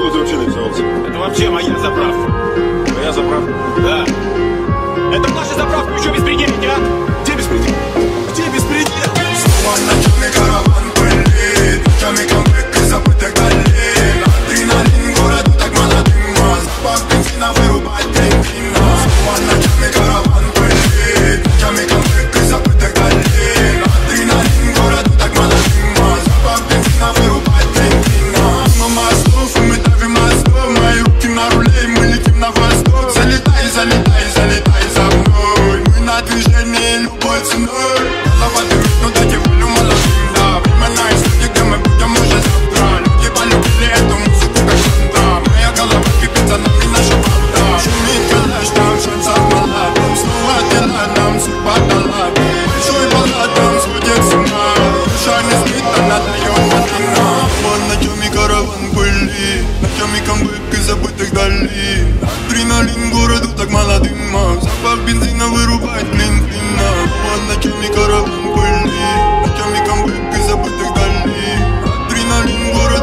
чего ты вообще нарисовался? Это вообще моя заправка. Моя заправка? Да. Это наша заправка, вы что беспределите, а? Где беспредел? Где беспредел? Снова ночной караван пылит, ночами камбэк и забытых долин. Адреналин городу так мало дыма, запах бензина вырубать трендина. Снова ночной караван пылит, ночами камбэк и забытых долин. Адреналин городу так мало дыма, запах бензина вырубать трендина. Мимо мостов и мы давим мостов, мои руки на руле и мы летим на восток. Залетай, залетай, залетай за мной, мы на движении любой ценой. Голова дымит, но дайте волю молодым, да. Время на исходе, где мы будем уже завтра. Люди полюбили эту музыку как шантра. Моя голова кипит, за нами наша правда. Шумит калаш, там шансов мало. Снова дела нам судьба дала. Большой баллад нам сходит с ума. Душа не спит, она дает матрина. Вон ночами караван пыли, ночами камбэк из забытых долин. Адреналин городу так мало дыма, запах бензина вырубает клин-клина. Вон ночами караван пыли, ночами камбэк из забытых долин. Адреналин городу